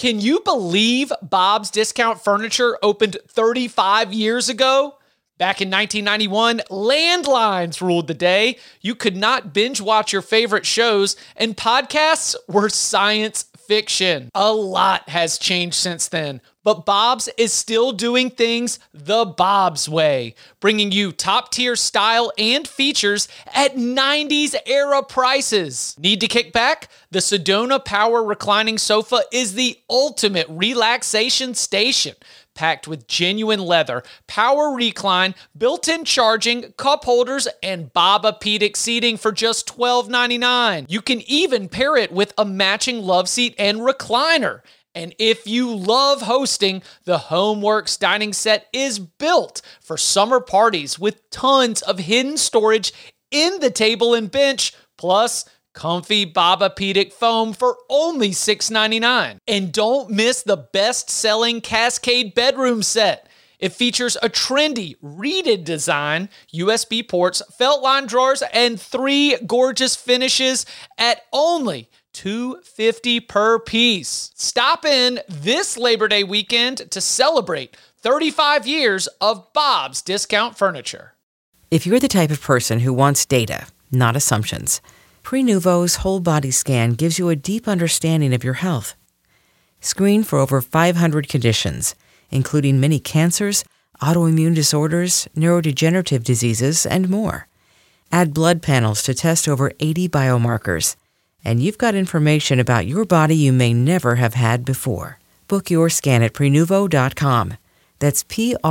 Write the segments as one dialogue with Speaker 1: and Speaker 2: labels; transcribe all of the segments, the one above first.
Speaker 1: Can you believe Bob's Discount Furniture opened 35 years ago? Back in 1991, landlines ruled the day. You could not binge watch your favorite shows, and podcasts were science fiction. A lot has changed since then, but Bob's is still doing things the Bob's way, bringing you top-tier style and features at 90s era prices. Need to kick back? The Sedona Power Reclining Sofa is the ultimate relaxation station. Packed with genuine leather, power recline, built-in charging, cup holders, and Bobapedic seating for just $12.99. You can even pair it with a matching love seat and recliner. And if you love hosting, the HomeWorks dining set is built for summer parties with tons of hidden storage in the table and bench, plus comfy Bobapedic foam for only $6.99. And don't miss the best-selling Cascade bedroom set. It features a trendy, reeded design, USB ports, felt line drawers, and 3 gorgeous finishes at only $250 per piece. Stop in this Labor Day weekend to celebrate 35 years of Bob's Discount Furniture.
Speaker 2: If you're the type of person who wants data, not assumptions, Prenuvo's whole body scan gives you a deep understanding of your health. Screen for over 500 conditions, including many cancers, autoimmune disorders, neurodegenerative diseases, and more. Add blood panels to test over 80 biomarkers. And you've got information about your body you may never have had before. Book your scan at Prenuvo.com. That's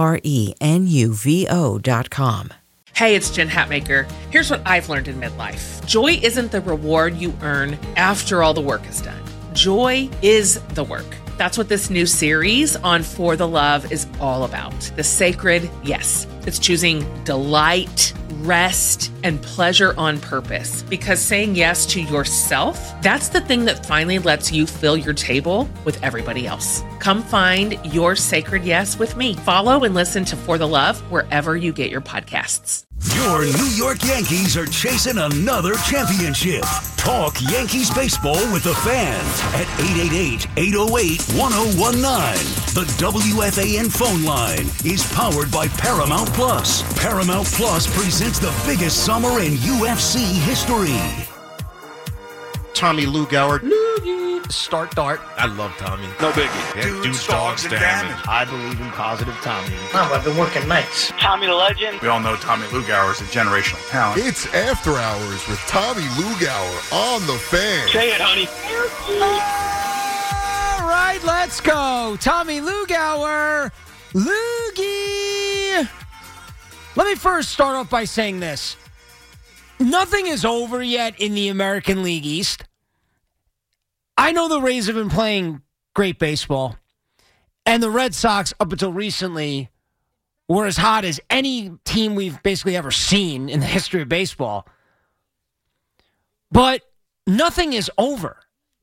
Speaker 2: Prenuvo.com.
Speaker 3: Hey, it's Jen Hatmaker. Here's what I've learned in midlife. Joy isn't the reward you earn after all the work is done. Joy is the work. That's what this new series on For the Love is all about. The sacred yes. It's choosing delight, rest, and pleasure on purpose. Because saying yes to yourself, that's the thing that finally lets you fill your table with everybody else. Come find your sacred yes with me. Follow and listen to For the Love wherever you get your podcasts.
Speaker 4: Your New York Yankees are chasing another championship. Talk Yankees baseball with the fans at 888-808-1019. The WFAN phone line is powered by Paramount Plus. Paramount Plus presents the biggest summer in UFC history.
Speaker 5: Tommy Lugauer.
Speaker 6: Start Dart.
Speaker 5: I love Tommy.
Speaker 6: No biggie.
Speaker 5: Yeah, dudes, dogs, and damage.
Speaker 6: I believe in positive Tommy.
Speaker 7: Oh, I've been working nights.
Speaker 8: Tommy the Legend.
Speaker 5: We all know Tommy Lugauer is a generational talent.
Speaker 9: It's After Hours with Tommy Lugauer on The Fan.
Speaker 8: Say it, honey.
Speaker 6: All right, let's go. Tommy Lugauer. Loogie. Let me first start off by saying this. Nothing is over yet in the American League East. I know the Rays have been playing great baseball, and the Red Sox, up until recently, were as hot as any team we've basically ever seen in the history of baseball. But nothing is over.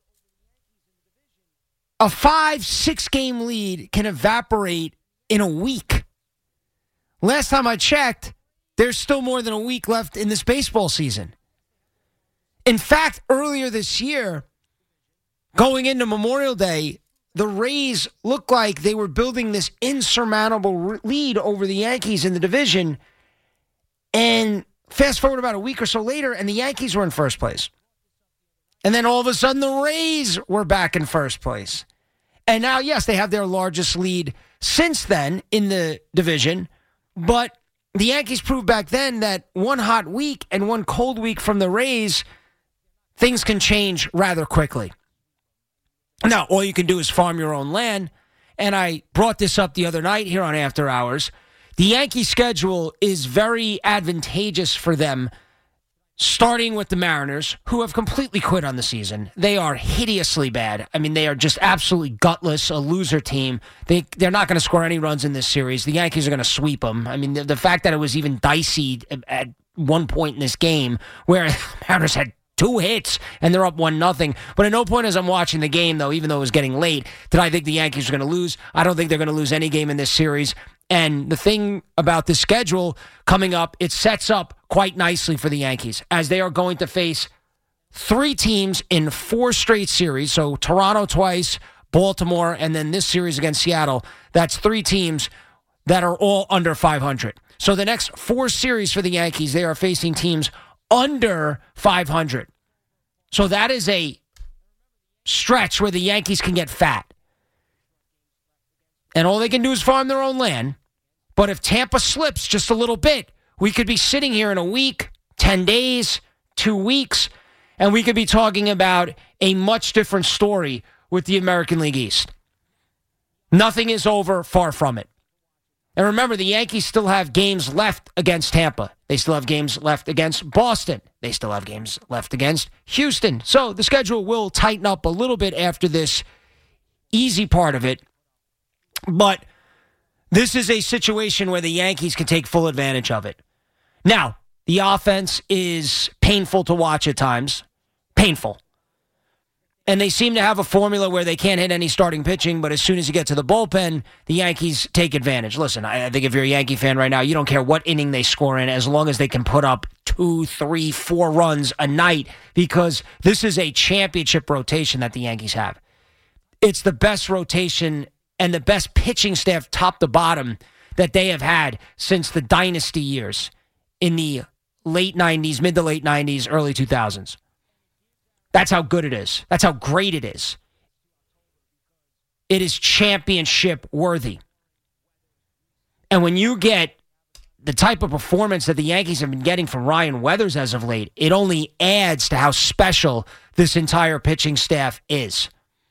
Speaker 6: A 5-6 game lead can evaporate in a week. Last time I checked, there's still more than a week left in this baseball season. In fact, earlier this year, going into Memorial Day, the Rays looked like they were building this insurmountable lead over the Yankees in the division. And fast forward about a week or so later, and the Yankees were in first place. And then all of a sudden, the Rays were back in first place. And now, yes, they have their largest lead since then in the division. But the Yankees proved back then that one hot week and one cold week from the Rays, things can change rather quickly. Now, all you can do is farm your own land, and I brought this up the other night here on After Hours. The Yankee schedule is very advantageous for them, starting with the Mariners, who have completely quit on the season. They are hideously bad. I mean, they are just absolutely gutless, a loser team. They're not going to score any runs in this series. The Yankees are going to sweep them. I mean, the fact that it was even dicey at one point in this game where the Mariners had 2 hits, and they're up 1-0. But at no point as I'm watching the game, though, even though it was getting late, did I think the Yankees were going to lose. I don't think they're going to lose any game in this series. And the thing about the schedule coming up, it sets up quite nicely for the Yankees, as they are going to face 3 teams in 4 straight series. So Toronto twice, Baltimore, and then this series against Seattle. That's 3 teams that are all under 500. So the next 4 series for the Yankees, they are facing teams under 500. So that is a stretch where the Yankees can get fat. And all they can do is farm their own land. But if Tampa slips just a little bit, we could be sitting here in a week, 10 days, 2 weeks, and we could be talking about a much different story with the American League East. Nothing is over, far from it. And remember, the Yankees still have games left against Tampa. They still have games left against Boston. They still have games left against Houston. So the schedule will tighten up a little bit after this easy part of it. But this is a situation where the Yankees can take full advantage of it. Now, the offense is painful to watch at times. Painful. And they seem to have a formula where they can't hit any starting pitching, but as soon as you get to the bullpen, the Yankees take advantage. Listen, I think if you're a Yankee fan right now, you don't care what inning they score in as long as they can put up 2, 3, 4 runs a night, because this is a championship rotation that the Yankees have. It's the best rotation and the best pitching staff top to bottom that they have had since the dynasty years in the late 90s, mid to late 90s, early 2000s. That's how good it is. That's how great it is. It is championship worthy. And when you get the type of performance that the Yankees have been getting from Ryan Weathers as of late, it only adds to how special this entire pitching staff is.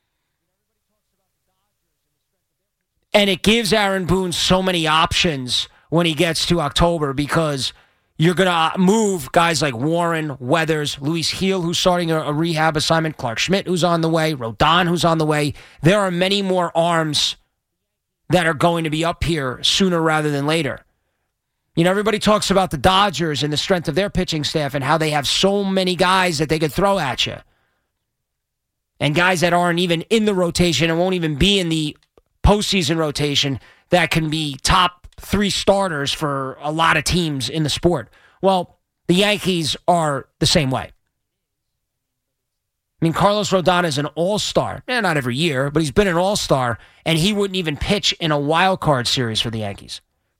Speaker 6: And it gives Aaron Boone so many options when he gets to October, because you're going to move guys like Warren, Weathers, Luis Gil, who's starting a rehab assignment, Clark Schmidt, who's on the way, Rodon, who's on the way. There are many more arms that are going to be up here sooner rather than later. You know, everybody talks about the Dodgers and the strength of their pitching staff and how they have so many guys that they could throw at you. And guys that aren't even in the rotation and won't even be in the postseason rotation that can be top 3 starters for a lot of teams in the sport. Well, the Yankees are the same way. I mean, Carlos Rodon is an all-star. Not every year, but he's been an all-star, and he wouldn't even pitch in a wild card series for the Yankees.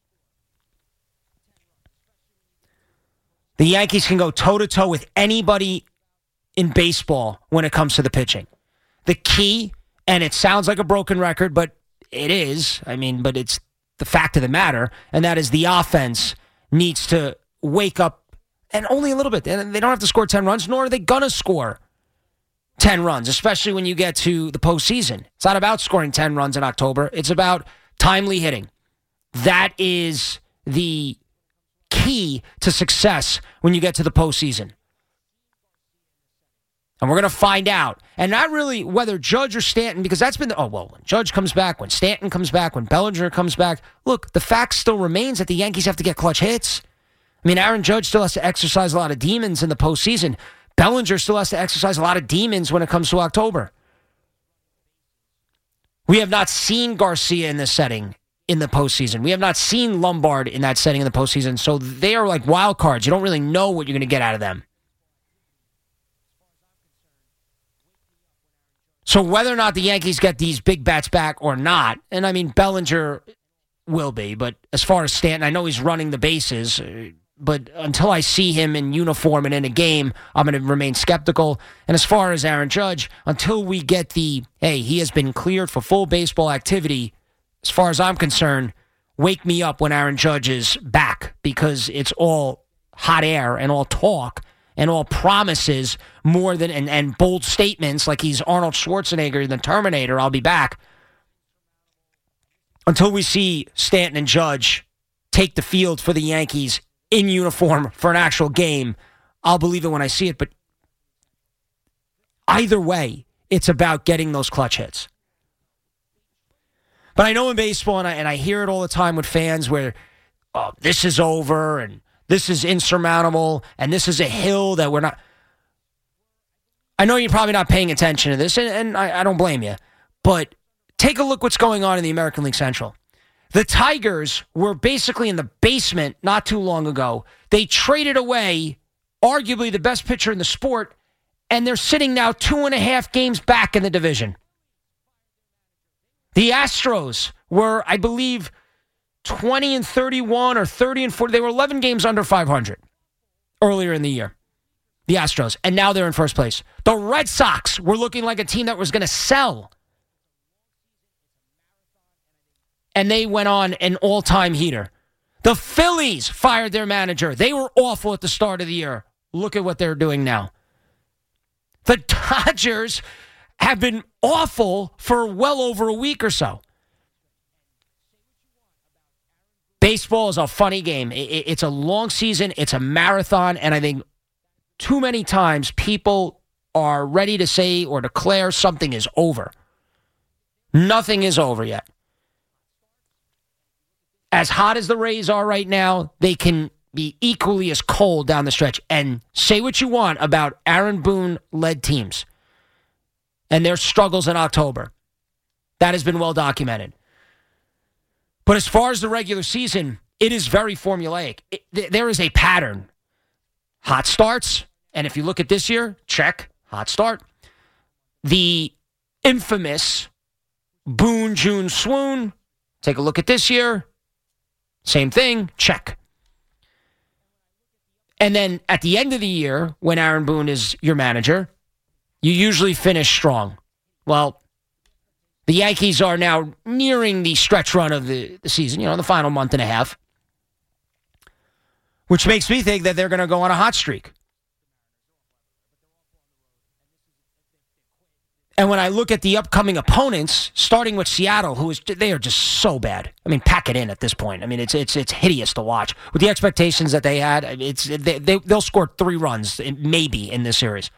Speaker 6: The Yankees can go toe-to-toe with anybody in baseball when it comes to the pitching. The key, and it sounds like a broken record, but it is. But it's the fact of the matter, and that is the offense needs to wake up, and only a little bit. And they don't have to score 10 runs, nor are they going to score 10 runs, especially when you get to the postseason. It's not about scoring 10 runs in October. It's about timely hitting. That is the key to success when you get to the postseason. And we're going to find out. And not really whether Judge or Stanton, because that's been when Judge comes back, when Stanton comes back, when Bellinger comes back. Look, the fact still remains that the Yankees have to get clutch hits. Aaron Judge still has to exercise a lot of demons in the postseason. Bellinger still has to exercise a lot of demons when it comes to October. We have not seen Garcia in this setting in the postseason. We have not seen Lombard in that setting in the postseason. So they are like wild cards. You don't really know what you're going to get out of them. So whether or not the Yankees get these big bats back or not, and Bellinger will be, but as far as Stanton, I know he's running the bases, but until I see him in uniform and in a game, I'm going to remain skeptical. And as far as Aaron Judge, until we get he has been cleared for full baseball activity, as far as I'm concerned, wake me up when Aaron Judge is back, because it's all hot air and all talk and all promises more than and bold statements like he's Arnold Schwarzenegger in the Terminator, I'll be back. Until we see Stanton and Judge take the field for the Yankees in uniform for an actual game, I'll believe it when I see it. But either way, it's about getting those clutch hits. But I know in baseball, and I hear it all the time with fans where this is over and this is insurmountable, and this is a hill that we're not. I know you're probably not paying attention to this, and I don't blame you. But take a look what's going on in the American League Central. The Tigers were basically in the basement not too long ago. They traded away arguably the best pitcher in the sport, and they're sitting now 2.5 games back in the division. The Astros were, I believe, 20-31 or 30-40. They were 11 games under 500 earlier in the year. The Astros. And now they're in first place. The Red Sox were looking like a team that was going to sell. And they went on an all-time heater. The Phillies fired their manager. They were awful at the start of the year. Look at what they're doing now. The Dodgers have been awful for well over a week or so. Baseball is a funny game. It's a long season. It's a marathon. And I think too many times people are ready to say or declare something is over. Nothing is over yet. As hot as the Rays are right now, they can be equally as cold down the stretch. And say what you want about Aaron Boone-led teams and their struggles in October. That has been well documented. But as far as the regular season, it is very formulaic. There is a pattern. Hot starts, and if you look at this year, check, hot start. The infamous Boone-June swoon, take a look at this year. Same thing, check. And then at the end of the year, when Aaron Boone is your manager, you usually finish strong. Well, the Yankees are now nearing the stretch run of the season, the final month and a half, which makes me think that they're going to go on a hot streak. And when I look at the upcoming opponents, starting with Seattle, they are just so bad. I mean, pack it in at this point. I mean, it's hideous to watch. With the expectations that they had, they'll score 3 runs maybe in this series.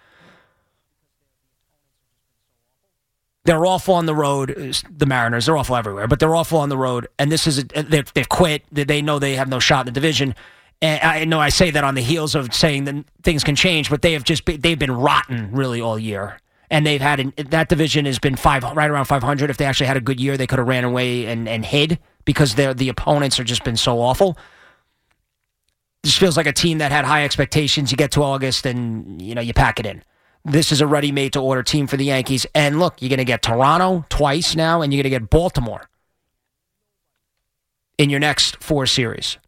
Speaker 6: They're awful on the road. The Mariners, they're awful everywhere, but they're awful on the road. And they've quit. They know they have no shot in the division. And I know I say that on the heels of saying that things can change, but they've been rotten really all year. And they've had that division has been right around 500. If they actually had a good year, they could have ran away and hid because the opponents have just been so awful. This feels like a team that had high expectations. You get to August and you pack it in. This is a ready-made-to-order team for the Yankees. And look, you're going to get Toronto twice now, and you're going to get Baltimore in your next 4 series.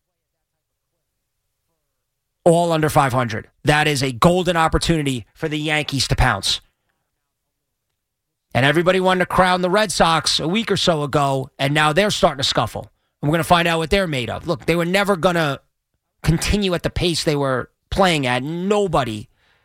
Speaker 6: All under 500. That is a golden opportunity for the Yankees to pounce. And everybody wanted to crown the Red Sox a week or so ago, and now they're starting to scuffle. And we're going to find out what they're made of. Look, they were never going to continue at the pace they were playing at. Nobody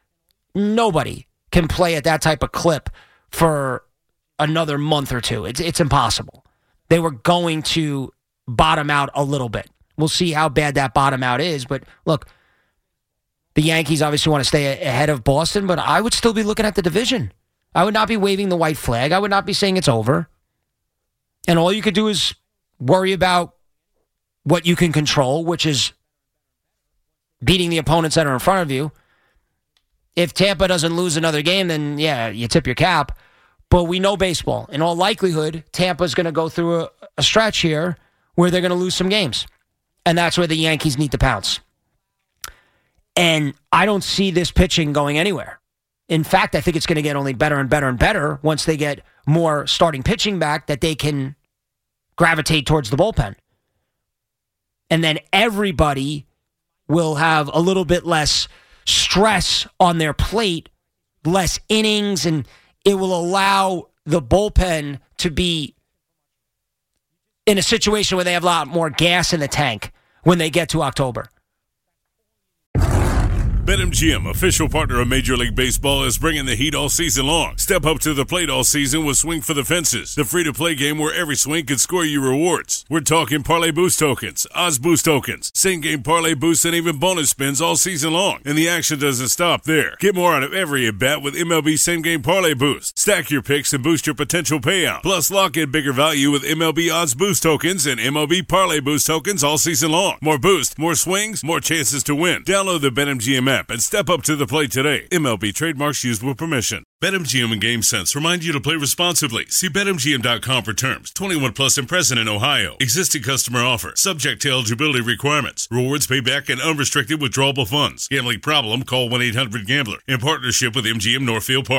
Speaker 6: can play at that type of clip for another month or two. It's impossible. They were going to bottom out a little bit. We'll see how bad that bottom out is. But look, the Yankees obviously want to stay ahead of Boston, but I would still be looking at the division. I would not be waving the white flag. I would not be saying it's over. And all you could do is worry about what you can control, which is beating the opponents that are in front of you. If Tampa doesn't lose another game, then, yeah, you tip your cap. But we know baseball. In all likelihood, Tampa's going to go through a stretch here where they're going to lose some games. And that's where the Yankees need to pounce. And I don't see this pitching going anywhere. In fact, I think it's going to get only better and better and better once they get more starting pitching back that they can gravitate towards the bullpen. And then everybody will have a little bit less stress on their plate, less innings, and it will allow the bullpen to be in a situation where they have a lot more gas in the tank when they get to October.
Speaker 7: BetMGM, official partner of Major League Baseball, is bringing the heat all season long. Step up to the plate all season with Swing for the Fences, the free-to-play game where every swing can score you rewards. We're talking Parlay Boost tokens, Odds Boost tokens, same-game Parlay Boosts, and even bonus spins all season long. And the action doesn't stop there. Get more out of every at-bat with MLB Same-Game Parlay Boost. Stack your picks and boost your potential payout. Plus, lock in bigger value with MLB Odds Boost tokens and MLB Parlay Boost tokens all season long. More boost, more swings, more chances to win. Download the BetMGM app and step up to the plate today. MLB trademarks used with permission. BetMGM and GameSense remind you to play responsibly. See BetMGM.com for terms. 21 plus and present in Ohio. Existing customer offer. Subject to eligibility requirements. Rewards payback and unrestricted withdrawable funds. Gambling problem? Call 1-800-GAMBLER. In partnership with MGM Northfield Park.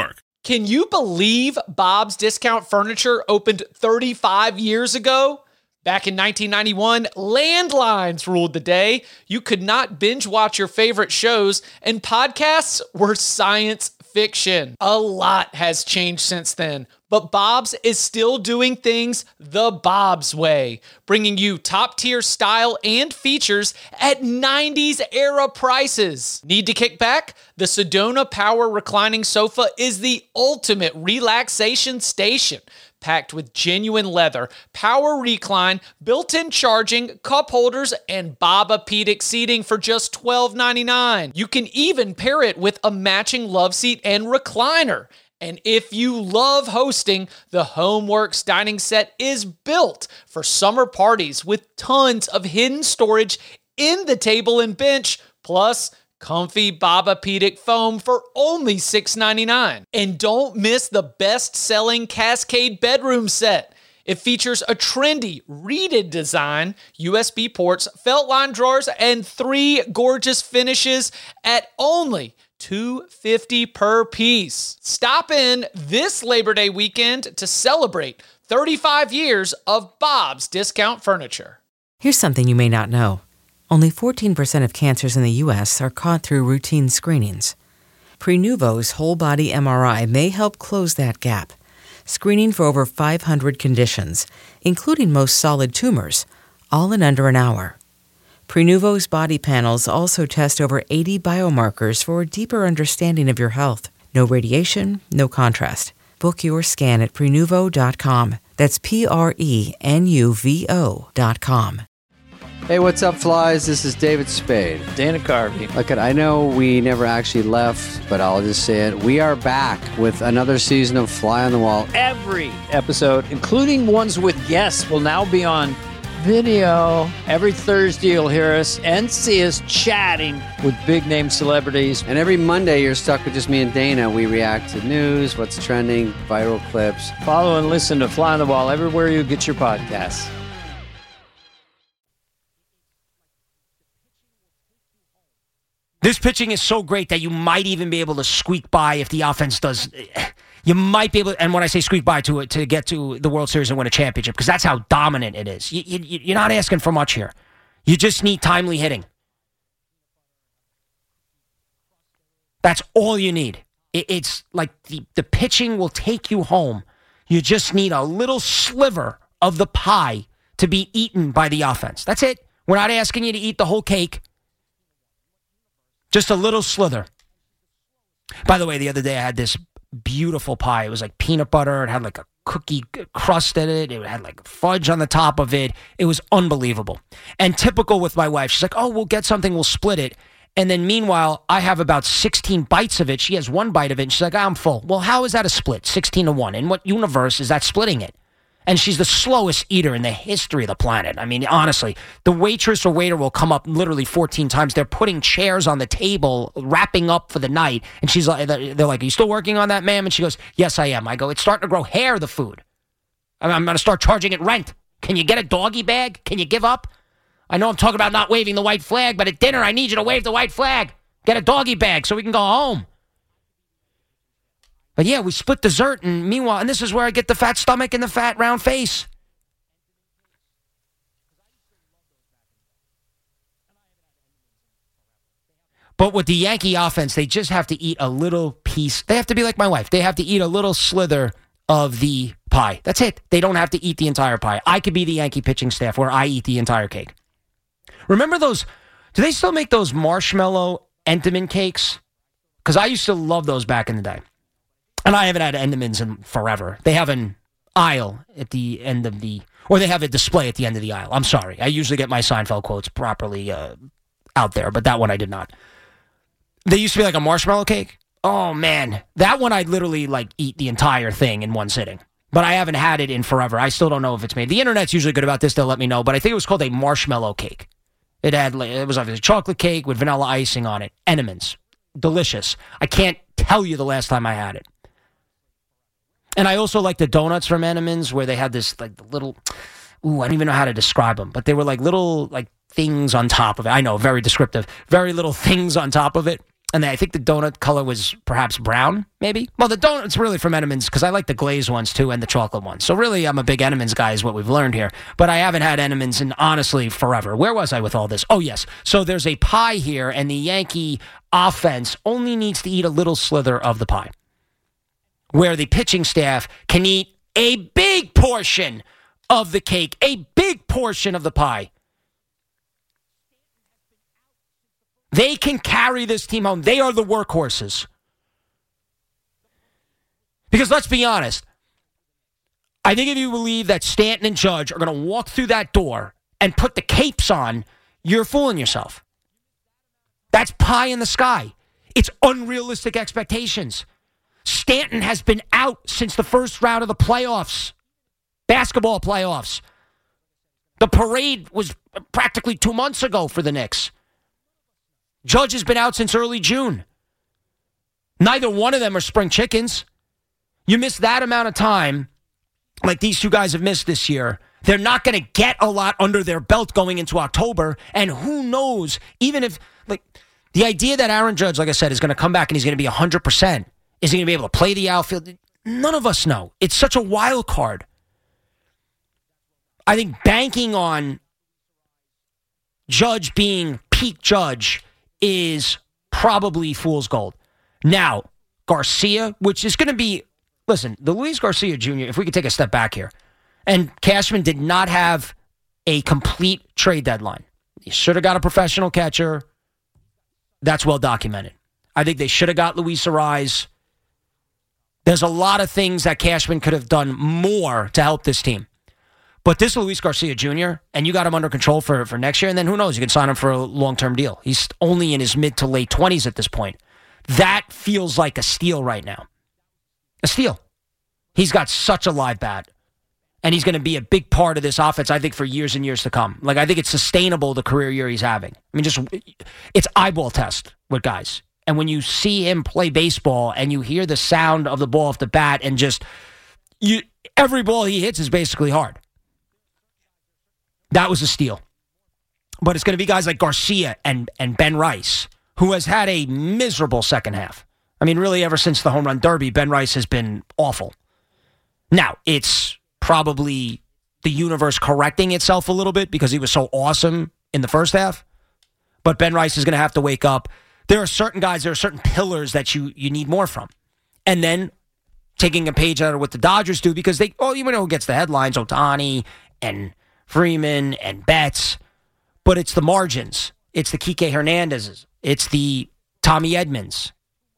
Speaker 1: Can you believe Bob's Discount Furniture opened 35 years ago? Back in 1991, landlines ruled the day. You could not binge watch your favorite shows, and podcasts were science fiction. A lot has changed since then, but Bob's is still doing things the Bob's way, bringing you top-tier style and features at 90s era prices. Need to kick back? The Sedona Power Reclining Sofa is the ultimate relaxation station. Packed with genuine leather, power recline, built-in charging, cup holders, and Bobapedic seating for just $12.99. You can even pair it with a matching love seat and recliner. And if you love hosting, the HomeWorks dining set is built for summer parties with tons of hidden storage in the table and bench, plus comfy Bobapedic foam for only $6.99. And don't miss the best-selling Cascade bedroom set. It features a trendy, reeded design, USB ports, felt line drawers, and 3 gorgeous finishes at only $250 per piece. Stop in this Labor Day weekend to celebrate 35 years of Bob's Discount Furniture.
Speaker 2: Here's something you may not know. Only 14% of cancers in the U.S. are caught through routine screenings. Prenuvo's whole-body MRI may help close that gap, screening for over 500 conditions, including most solid tumors, all in under an hour. Prenuvo's body panels also test over 80 biomarkers for a deeper understanding of your health. No radiation, no contrast. Book your scan at Prenuvo.com. That's Prenuvo.com.
Speaker 8: Hey, what's up, flies? This is David Spade.
Speaker 10: Dana Carvey.
Speaker 8: Look, I know we never actually left, but I'll just say it. We are back with another season of Fly on the Wall.
Speaker 10: Every episode, including ones with guests, will now be on video. Every Thursday, you'll hear us and see us chatting with big-name celebrities.
Speaker 8: And every Monday, you're stuck with just me and Dana. We react to news, what's trending, viral clips.
Speaker 10: Follow and listen to Fly on the Wall everywhere you get your podcasts.
Speaker 6: This pitching is so great that you might even be able to squeak by if the offense does. You might be able to, and when I say squeak by, to get to the World Series and win a championship, because that's how dominant it is. You're not asking for much here. You just need timely hitting. That's all you need. It's like the pitching will take you home. You just need a little sliver of the pie to be eaten by the offense. That's it. We're not asking you to eat the whole cake. Just a little slither. By the way, the other day I had this beautiful pie. It was like peanut butter. It had like a cookie crust in it. It had like fudge on the top of it. It was unbelievable. And typical with my wife, she's like, oh, we'll get something, we'll split it. And then meanwhile, I have about 16 bites of it. She has 1 bite of it, and she's like, I'm full. Well, how is that a split? 16-1. In what universe is that splitting it? And she's the slowest eater in the history of the planet. I mean, honestly, the waitress or waiter will come up literally 14 times. They're putting chairs on the table, wrapping up for the night. And she's like, they're like, are you still working on that, ma'am? And she goes, yes, I am. I go, it's starting to grow hair, the food. I'm going to start charging it rent. Can you get a doggy bag? Can you give up? I know I'm talking about not waving the white flag, but at dinner, I need you to wave the white flag. Get a doggy bag so we can go home. But yeah, we split dessert, and meanwhile, and this is where I get the fat stomach and the fat round face. But with the Yankee offense, they just have to eat a little piece. They have to be like my wife. They have to eat a little slither of the pie. That's it. They don't have to eat the entire pie. I could be the Yankee pitching staff where I eat the entire cake. Remember those? Do they still make those marshmallow Entenmann cakes? Because I used to love those back in the day. And I haven't had Entenmann's in forever. They have an aisle at the end of or they have a display at the end of the aisle. I'm sorry. I usually get my Seinfeld quotes properly out there, but that one I did not. They used to be like a marshmallow cake. Oh, man. That one I'd literally like eat the entire thing in one sitting. But I haven't had it in forever. I still don't know if it's made. The internet's usually good about this. They'll let me know. But I think it was called a marshmallow cake. It was like a chocolate cake with vanilla icing on it. Entenmann's. Delicious. I can't tell you the last time I had it. And I also like the donuts from Entenmann's where they had this like little, I don't even know how to describe them, but they were like little like things on top of it. I know, very descriptive. Very little things on top of it. And I think the donut color was perhaps brown, maybe. Well, the donut's really from Entenmann's because I like the glazed ones too and the chocolate ones. So really, I'm a big Entenmann's guy is what we've learned here. But I haven't had Entenmann's in, honestly, forever. Where was I with all this? Oh, yes. So there's a pie here, and the Yankee offense only needs to eat a little slither of the pie, where the pitching staff can eat a big portion of the cake, a big portion of the pie. They can carry this team home. They are the workhorses. Because let's be honest, I think if you believe that Stanton and Judge are going to walk through that door and put the capes on, you're fooling yourself. That's pie in the sky. It's unrealistic expectations. Stanton has been out since the first round of the playoffs, basketball playoffs. The parade was practically 2 months ago for the Knicks. Judge has been out since early June. Neither one of them are spring chickens. You miss that amount of time, like these two guys have missed this year. They're not going to get a lot under their belt going into October. And who knows, even if, like, the idea that Aaron Judge, like I said, is going to come back and he's going to be 100%. Is he going to be able to play the outfield? None of us know. It's such a wild card. I think banking on Judge being peak Judge is probably fool's gold. Now, Garcia, which is going to be, listen, the Luis Garcia Jr., if we could take a step back here, and Cashman did not have a complete trade deadline. He should have got a professional catcher. That's well documented. I think they should have got Luis Arraez. There's a lot of things that Cashman could have done more to help this team. But this Luis Garcia Jr., and you got him under control for next year, and then who knows, you can sign him for a long-term deal. He's only in his mid to late 20s at this point. That feels like a steal right now. A steal. He's got such a live bat, and he's going to be a big part of this offense, I think, for years and years to come. Like, I think it's sustainable, the career year he's having. I mean, just, it's eyeball test with guys. And when you see him play baseball and you hear the sound of the ball off the bat and just, every ball he hits is basically hard. That was a steal. But it's going to be guys like Garcia and Ben Rice, who has had a miserable second half. I mean, really, ever since the home run derby, Ben Rice has been awful. Now, it's probably the universe correcting itself a little bit because he was so awesome in the first half. But Ben Rice is going to have to wake up. There are certain guys, there are certain pillars that you need more from. And then taking a page out of what the Dodgers do because you know who gets the headlines, Ohtani and Freeman and Betts, but it's the margins. It's the Kike Hernandezes. It's the Tommy Edmonds.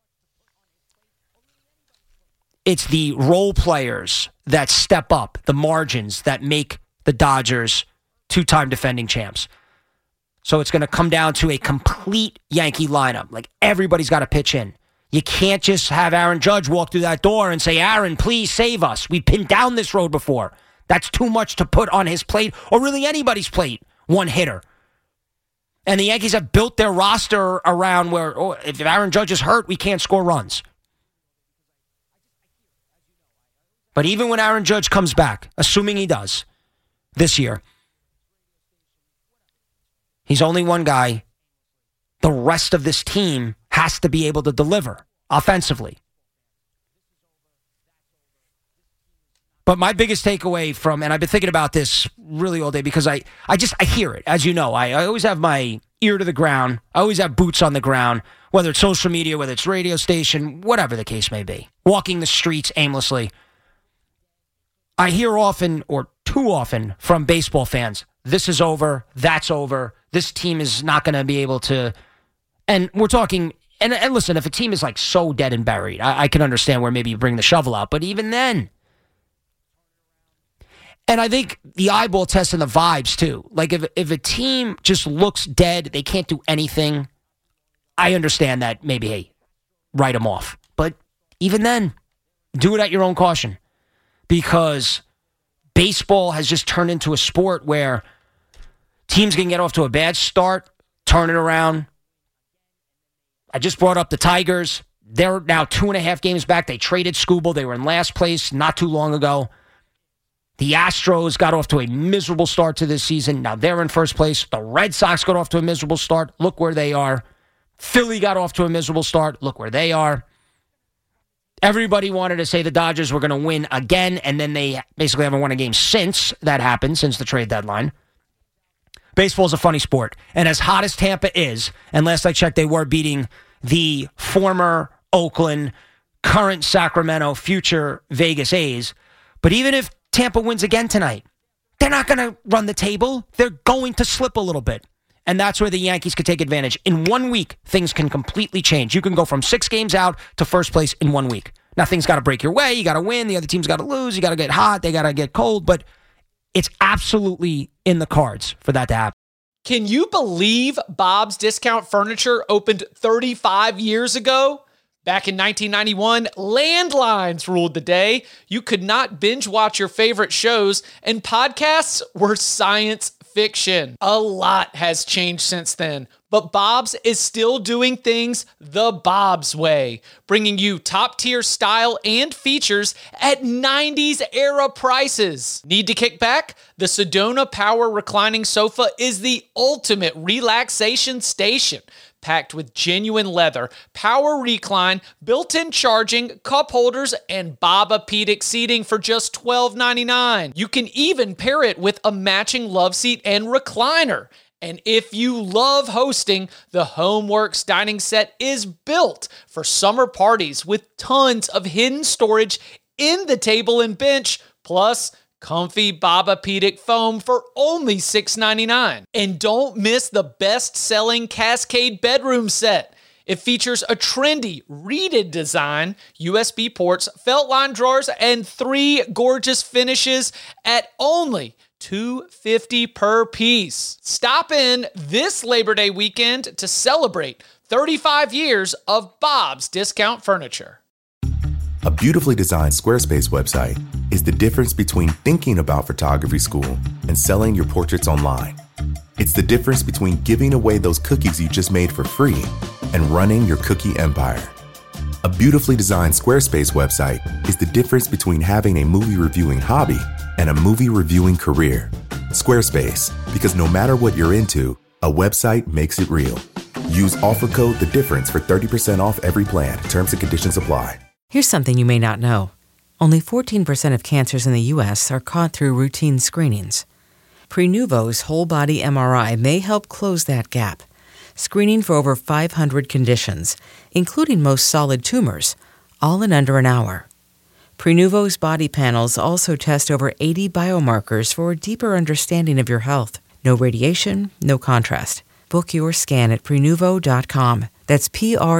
Speaker 6: It's the role players that step up, the margins that make the Dodgers two-time defending champs. So it's going to come down to a complete Yankee lineup. Like, everybody's got to pitch in. You can't just have Aaron Judge walk through that door and say, Aaron, please save us. We've been down this road before. That's too much to put on his plate, or really anybody's plate, one hitter. And the Yankees have built their roster around where, if Aaron Judge is hurt, we can't score runs. But even when Aaron Judge comes back, assuming he does, this year, he's only one guy. The rest of this team has to be able to deliver offensively. But my biggest takeaway from, and I've been thinking about this really all day because I hear it. As you know, I always have my ear to the ground. I always have boots on the ground, whether it's social media, whether it's radio station, whatever the case may be. Walking the streets aimlessly. I hear often, or too often, from baseball fans, this is over, that's over, this team is not going to be able to, and we're talking, and listen, if a team is like so dead and buried, I can understand where maybe you bring the shovel out, but even then, and I think the eyeball test and the vibes too, like if a team just looks dead, they can't do anything, I understand that maybe, hey, write them off, but even then, do it at your own caution. Because baseball has just turned into a sport where teams can get off to a bad start, turn it around. I just brought up the Tigers. They're now 2.5 games back. They traded Skubal. They were in last place not too long ago. The Astros got off to a miserable start to this season. Now they're in first place. The Red Sox got off to a miserable start. Look where they are. Philly got off to a miserable start. Look where they are. Everybody wanted to say the Dodgers were going to win again, and then they basically haven't won a game since that happened, since the trade deadline. Baseball is a funny sport. And as hot as Tampa is, and last I checked, they were beating the former Oakland, current Sacramento, future Vegas A's. But even if Tampa wins again tonight, they're not going to run the table. They're going to slip a little bit. And that's where the Yankees could take advantage. In 1 week, things can completely change. You can go from 6 games out to first place in 1 week. Nothing's got to break your way. You got to win. The other team's got to lose. You got to get hot. They got to get cold. But it's absolutely in the cards for that to happen.
Speaker 1: Can you believe Bob's Discount Furniture opened 35 years ago? Back in 1991, landlines ruled the day. You could not binge watch your favorite shows, and podcasts were science fiction. A lot has changed since then, but Bob's is still doing things the Bob's way, bringing you top-tier style and features at 90s era prices. Need to kick back? The Sedona Power Reclining Sofa is the ultimate relaxation station. Packed with genuine leather, power recline, built-in charging, cup holders, and Bobapedic seating for just $12.99. You can even pair it with a matching love seat and recliner. And if you love hosting, the HomeWorks dining set is built for summer parties with tons of hidden storage in the table and bench, plus comfy Bobapedic foam for only $6.99. And don't miss the best-selling Cascade bedroom set. It features a trendy, reeded design, USB ports, felt line drawers, and 3 gorgeous finishes at only $250 per piece. Stop in this Labor Day weekend to celebrate 35 years of Bob's Discount Furniture.
Speaker 11: A beautifully designed Squarespace website is the difference between thinking about photography school and selling your portraits online. It's the difference between giving away those cookies you just made for free and running your cookie empire. A beautifully designed Squarespace website is the difference between having a movie reviewing hobby and a movie reviewing career. Squarespace, because no matter what you're into, a website makes it real. Use offer code The Difference for 30% off every plan. Terms and conditions apply.
Speaker 2: Here's something you may not know. Only 14% of cancers in the U.S. are caught through routine screenings. Prenuvo's whole-body MRI may help close that gap, screening for over 500 conditions, including most solid tumors, all in under an hour. Prenuvo's body panels also test over 80 biomarkers for a deeper understanding of your health. No radiation, no contrast. Book your scan at Prenuvo.com. That's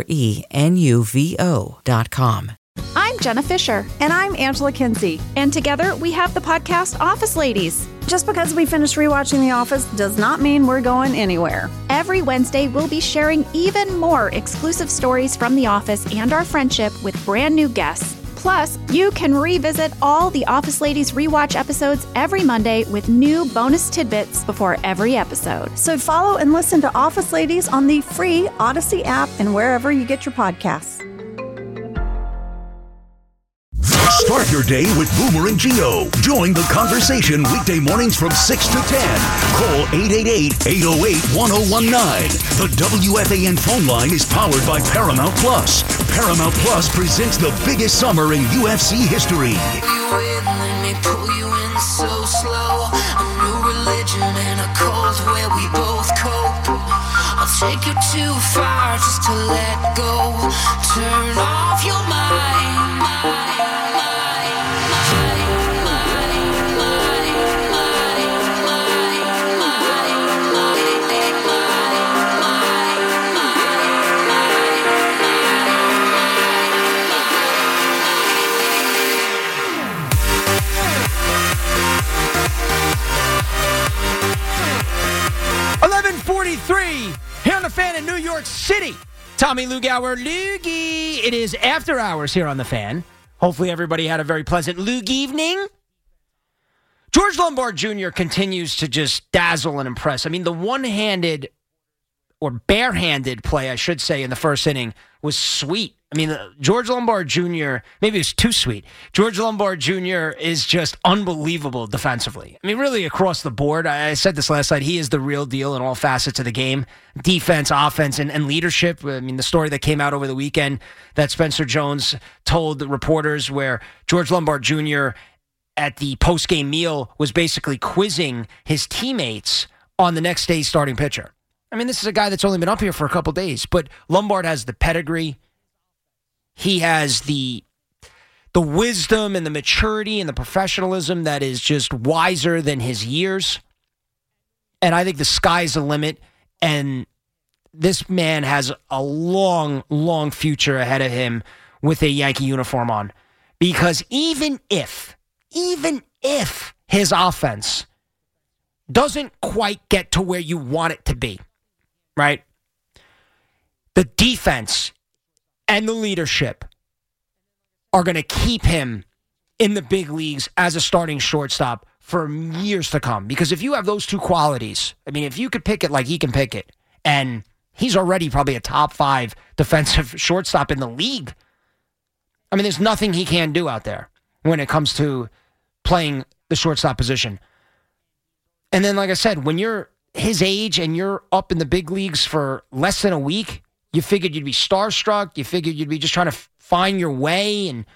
Speaker 2: Prenuvo.com.
Speaker 12: I'm Jenna Fisher.
Speaker 13: And I'm Angela Kinsey.
Speaker 12: And together we have the podcast Office Ladies.
Speaker 13: Just because we finished rewatching The Office does not mean we're going anywhere.
Speaker 12: Every Wednesday, we'll be sharing even more exclusive stories from The Office and our friendship with brand new guests. Plus, you can revisit all the Office Ladies rewatch episodes every Monday with new bonus tidbits before every episode.
Speaker 13: So follow and listen to Office Ladies on the free Odyssey app and wherever you get your podcasts.
Speaker 4: Start your day with Boomer and Gio. Join the conversation weekday mornings from 6 to 10. Call 888-808-1019. The WFAN phone line is powered by Paramount Plus. Paramount Plus presents the biggest summer in UFC history.
Speaker 14: Let me pull you in so slow. A new religion and a cult where we both cope. I'll take you too far just to let go. Turn off your mind.
Speaker 6: Here on the Fan in New York City. Tommy Lugauer, Loogie. It is after hours here on the Fan. Hopefully everybody had a very pleasant Lug evening. George Lombard Jr. continues to just dazzle and impress. I mean, the one-handed barehanded play, I should say, in the first inning was sweet. I mean, George Lombard Jr., maybe it was too sweet. George Lombard Jr. is just unbelievable defensively. I mean, really across the board. I said this last night. He is the real deal in all facets of the game. Defense, offense, and leadership. I mean, the story that came out over the weekend that Spencer Jones told the reporters where George Lombard Jr. at the post-game meal was basically quizzing his teammates on the next day's starting pitcher. I mean, this is a guy that's only been up here for a couple days, but Lombard has the pedigree. He has the wisdom and the maturity and the professionalism that is just wiser than his years. And I think the sky's the limit. And this man has a long, long future ahead of him with a Yankee uniform on. Because even if his offense doesn't quite get to where you want it to be, right? The defense and the leadership are going to keep him in the big leagues as a starting shortstop for years to come. Because if you have those two qualities, I mean, if you could pick it like he can pick it, and he's already probably a top 5 defensive shortstop in the league, I mean, there's nothing he can do out there when it comes to playing the shortstop position. And then, like I said, when you're his age and you're up in the big leagues for less than a week, you figured you'd be starstruck. You figured you'd be just trying to find your way and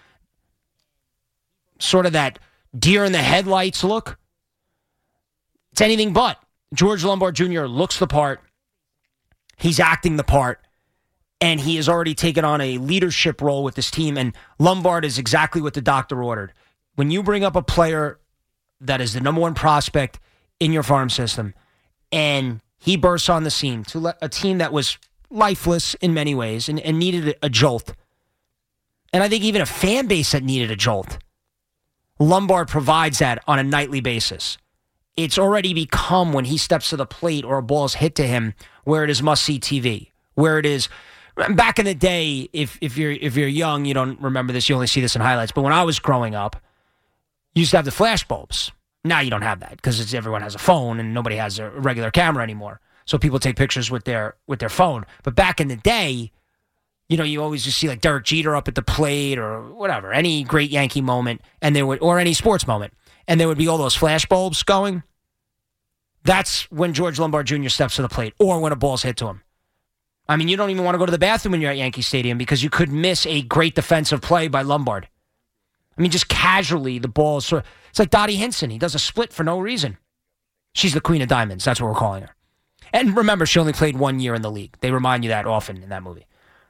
Speaker 6: sort of that deer in the headlights look. It's anything but. George Lombard Jr. looks the part. He's acting the part. And he has already taken on a leadership role with this team. And Lombard is exactly what the doctor ordered. When you bring up a player that is the number 1 prospect in your farm system, and he bursts on the scene to a team that was lifeless in many ways and needed a jolt. And I think even a fan base that needed a jolt. Lombard provides that on a nightly basis. It's already become, when he steps to the plate or a ball is hit to him, where it is must-see TV, where it is. Back in the day, if you're young, you don't remember this, you only see this in highlights. But when I was growing up, you used to have the flash bulbs. Now you don't have that because everyone has a phone and nobody has a regular camera anymore. So people take pictures with their phone. But back in the day, you know, you always just see like Derek Jeter up at the plate or whatever, any great Yankee moment, and there would, or any sports moment, and there would be all those flash bulbs going. That's when George Lombard Jr. steps to the plate, or when a ball's hit to him. I mean, you don't even want to go to the bathroom when you're at Yankee Stadium because you could miss a great defensive play by Lombard. I mean, just casually, the ball is sort of, it's like Dottie Hinson. He does a split for no reason. She's the Queen of Diamonds. That's what we're calling her. And remember, she only played 1 year in the league. They remind you that often in that movie.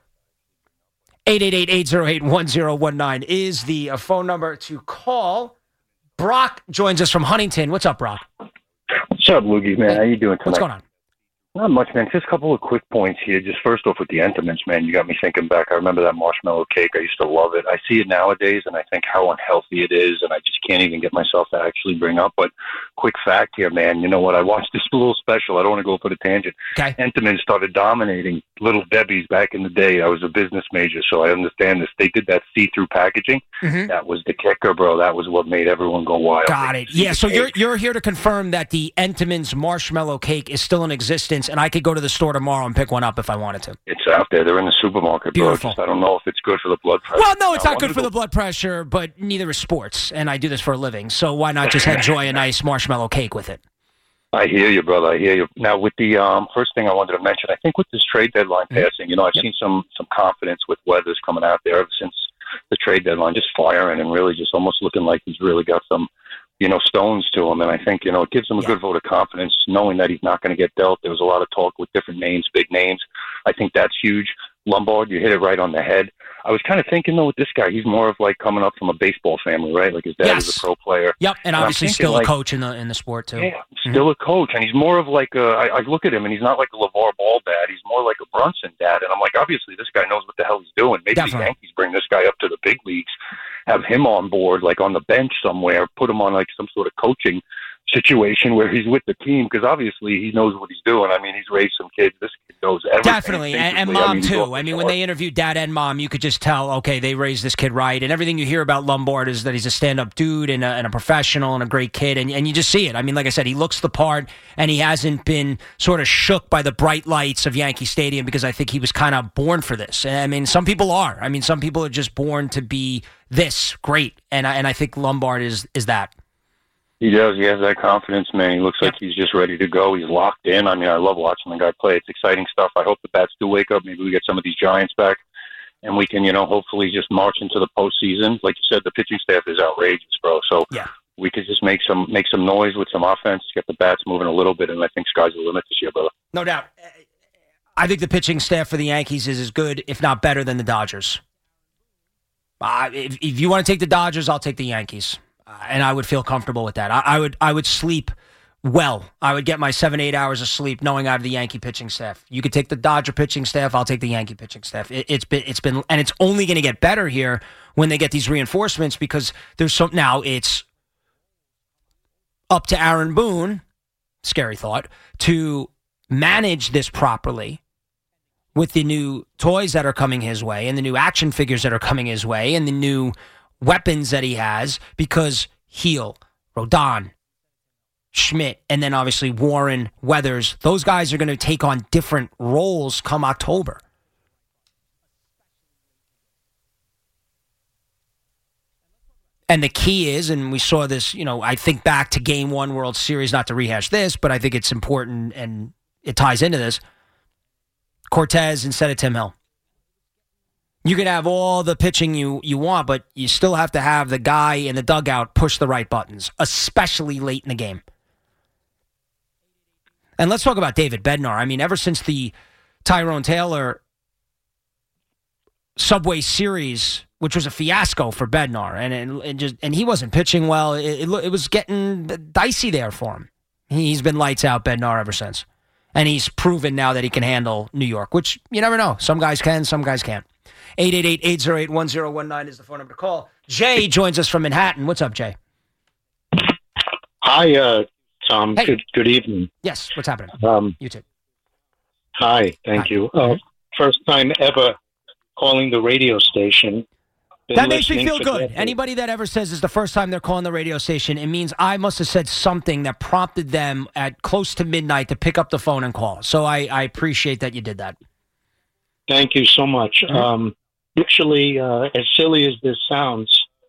Speaker 6: 888-808-1019 is the phone number to call. Brock joins us from Huntington. What's up, Brock?
Speaker 15: What's up, Loogie, man? How you doing tonight?
Speaker 6: What's going on?
Speaker 15: Not much, man. Just a couple of quick points here. Just first off with the Entenmann's, man, you got me thinking back. I remember that marshmallow cake. I used to love it. I see it nowadays, and I think how unhealthy it is, and I just can't even get myself to actually bring up. But quick fact here, man, you know what? I watched this little special. I don't want to go off on a tangent.
Speaker 6: Okay.
Speaker 15: Entenmann's started dominating Little Debbie's back in the day. I was a business major, so I understand this. They did that see-through packaging.
Speaker 6: Mm-hmm.
Speaker 15: That was the kicker, bro. That was what made everyone go wild.
Speaker 6: Got it. Yeah, so you're here to confirm that the Entenmann's marshmallow cake is still in existence, and I could go to the store tomorrow and pick one up if I wanted to.
Speaker 15: It's out there. They're in the supermarket, bro.
Speaker 6: Beautiful.
Speaker 15: Just, I don't know if it's good for the blood pressure.
Speaker 6: Well, no, it's not good for the blood pressure, but neither is sports, and I do this for a living, so why not just enjoy a nice marshmallow cake with it?
Speaker 15: I hear you, brother. I hear you. Now, with the first thing I wanted to mention, I think with this trade deadline passing, you know, I've seen some confidence with Weathers coming out there ever since the trade deadline, just firing and really just almost looking like he's really got some, you know, stones to him. And I think, you know, it gives him a good vote of confidence knowing that he's not going to get dealt. There was a lot of talk with different names, big names. I think that's huge. Lombard, you hit it right on the head. I was kind of thinking, though, with this guy, he's more of like coming up from a baseball family, right? Like his dad is a pro player.
Speaker 6: Yep, and obviously
Speaker 15: thinking,
Speaker 6: still
Speaker 15: like,
Speaker 6: a coach in the sport, too.
Speaker 15: Yeah, still a coach. And he's more of like I look at him, and he's not like a LeVar Ball dad. He's more like a Brunson dad. And I'm like, obviously, this guy knows what the hell he's doing. Maybe the Yankees bring this guy up to the big leagues, have him on board, like on the bench somewhere, put him on like some sort of coaching situation where he's with the team, because obviously he knows what he's doing. I mean, he's raised some kids. This kid knows everything.
Speaker 6: Definitely, and mom too. I mean, when they interviewed dad and mom, you could just tell, okay, they raised this kid right. And everything you hear about Lombard is that he's a stand-up dude and a professional and a great kid, and you just see it. I mean, like I said, he looks the part, and he hasn't been sort of shook by the bright lights of Yankee Stadium, because I think he was kind of born for this. And I mean, some people are. I mean, some people are just born to be this great, and I think Lombard is that.
Speaker 15: He does. He has that confidence, man. He looks like he's just ready to go. He's locked in. I mean, I love watching the guy play. It's exciting stuff. I hope the bats do wake up. Maybe we get some of these Giants back, and we can, hopefully just march into the postseason. Like you said, the pitching staff is outrageous, bro. So we could just make some noise with some offense, get the bats moving a little bit, and I think sky's the limit this year, brother.
Speaker 6: No doubt. I think the pitching staff for the Yankees is as good, if not better, than the Dodgers. If you want to take the Dodgers, I'll take the Yankees. And I would feel comfortable with that. I would sleep well. I would get my 7-8 hours of sleep knowing I have the Yankee pitching staff. You could take the Dodger pitching staff. I'll take the Yankee pitching staff. It's been, and it's only going to get better here when they get these reinforcements, because now it's up to Aaron Boone, scary thought, to manage this properly with the new toys that are coming his way and the new action figures that are coming his way and the new weapons that he has, because Heel, Rodon, Schmidt, and then obviously Warren, Weathers, those guys are going to take on different roles come October. And the key is, and we saw this, I think back to Game 1 World Series, not to rehash this, but I think it's important and it ties into this. Cortez instead of Tim Hill. You can have all the pitching you want, but you still have to have the guy in the dugout push the right buttons, especially late in the game. And let's talk about David Bednar. I mean, ever since the Tyrone Taylor Subway Series, which was a fiasco for Bednar, and he wasn't pitching well, it was getting dicey there for him. He's been lights out, Bednar, ever since. And he's proven now that he can handle New York, which you never know. Some guys can, some guys can't. 888-808-1019 is the phone number to call. Jay joins us from Manhattan. What's up, Jay?
Speaker 16: Hi, Tom.
Speaker 6: Hey.
Speaker 16: Good evening.
Speaker 6: Yes, what's happening? You too.
Speaker 16: Hi, thank you. First time ever calling the radio station.
Speaker 6: That makes me feel good. Anybody that ever says it's the first time they're calling the radio station, it means I must have said something that prompted them at close to midnight to pick up the phone and call. So I appreciate that you did that.
Speaker 16: Thank you so much. Actually, as silly as this sounds,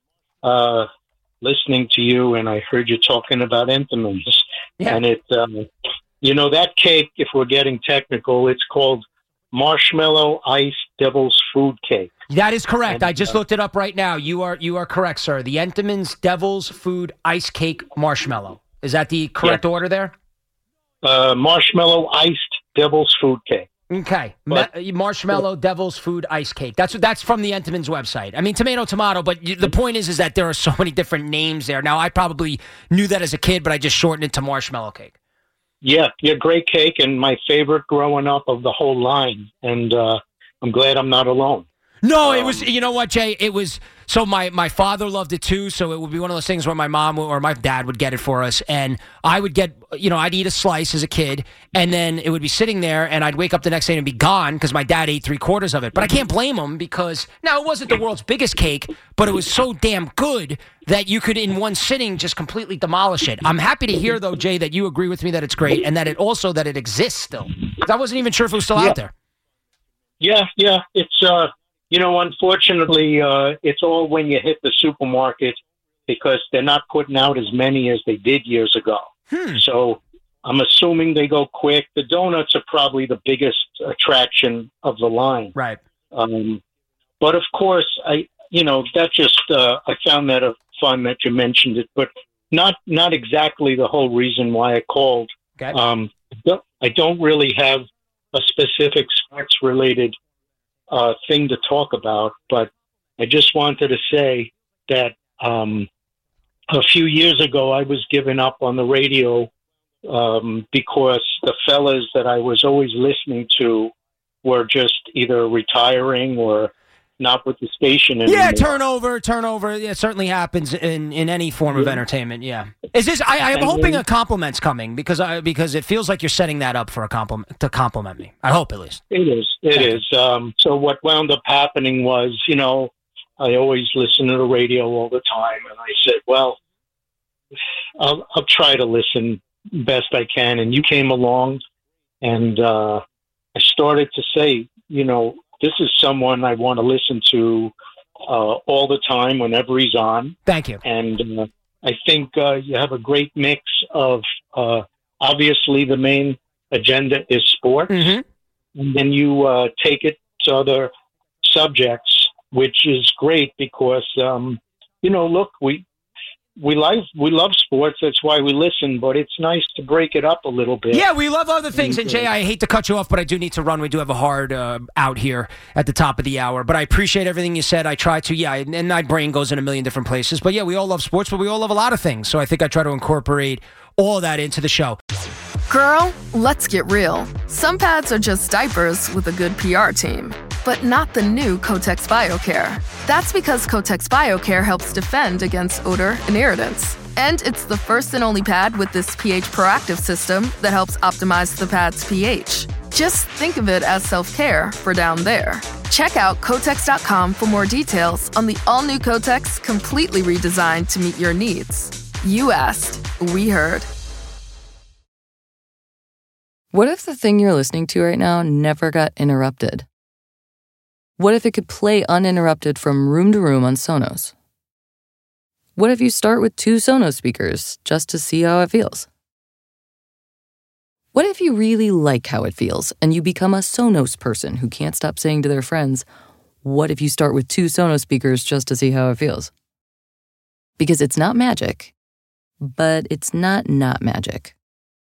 Speaker 16: listening to you, and I heard you talking about Entenmann's, and it, that cake, if we're getting technical, it's called Marshmallow Ice Devil's Food Cake.
Speaker 6: That is correct. And I just looked it up right now. You are correct, sir. The Entenmann's Devil's Food Ice Cake Marshmallow. Is that the correct order there?
Speaker 16: Marshmallow Iced Devil's Food Cake.
Speaker 6: Okay. Marshmallow Devil's Food Ice Cake. That's from the Entenmann's website. I mean, tomato, but the point is that there are so many different names there. Now, I probably knew that as a kid, but I just shortened it to marshmallow cake.
Speaker 16: Yeah, great cake, and my favorite growing up of the whole line. And I'm glad I'm not alone.
Speaker 6: No, it was, you know what, Jay? It was, so my father loved it too, so it would be one of those things where my mom or my dad would get it for us, and I would get, I'd eat a slice as a kid, and then it would be sitting there, and I'd wake up the next day and it'd be gone because my dad ate 3/4 of it. But I can't blame him because, now, it wasn't the world's biggest cake, but it was so damn good that you could, in one sitting, just completely demolish it. I'm happy to hear, though, Jay, that you agree with me that it's great, and that it exists still. Because I wasn't even sure if it was still out there.
Speaker 16: Yeah, it's... unfortunately, it's all when you hit the supermarket because they're not putting out as many as they did years ago. So I'm assuming they go quick. The donuts are probably the biggest attraction of the line.
Speaker 6: Right.
Speaker 16: But of course, I found that fun that you mentioned it, but not exactly the whole reason why I called.
Speaker 6: Okay.
Speaker 16: I don't really have a specific sports-related thing to talk about, but I just wanted to say that a few years ago I was given up on the radio because the fellas that I was always listening to were just either retiring or not with the station anymore.
Speaker 6: Yeah, turnover. Yeah, it certainly happens in any form of entertainment. Yeah, is this? I'm hoping a compliment's coming because it feels like you're setting that up for a compliment to compliment me. I hope at least.
Speaker 16: It is. It is. So what wound up happening was, I always listen to the radio all the time, and I said, well, I'll try to listen best I can. And you came along, and I started to say, this is someone I want to listen to all the time whenever he's on.
Speaker 6: Thank you.
Speaker 16: And I think you have a great mix of, obviously the main agenda is sports. Mm-hmm. And then you take it to other subjects, which is great because, look, we love sports. That's why we listen, but it's nice to break it up a little bit.
Speaker 6: Yeah, we love other things. And Jay, I hate to cut you off, but I do need to run. We do have a hard out here at the top of the hour. But I appreciate everything you said. I try to, and my brain goes in a million different places. But yeah, we all love sports, but we all love a lot of things. So I think I try to incorporate all that into the show.
Speaker 17: Girl, let's get real. Some pads are just diapers with a good PR team. But not the new Kotex BioCare. That's because Kotex BioCare helps defend against odor and irritants. And it's the first and only pad with this pH proactive system that helps optimize the pad's pH. Just think of it as self-care for down there. Check out Kotex.com for more details on the all-new Kotex, completely redesigned to meet your needs. You asked, we heard.
Speaker 18: What if the thing you're listening to right now never got interrupted? What if it could play uninterrupted from room to room on Sonos? What if you start with 2 Sonos speakers just to see how it feels? What if you really like how it feels and you become a Sonos person who can't stop saying to their friends, what if you start with 2 Sonos speakers just to see how it feels? Because it's not magic, but it's not magic.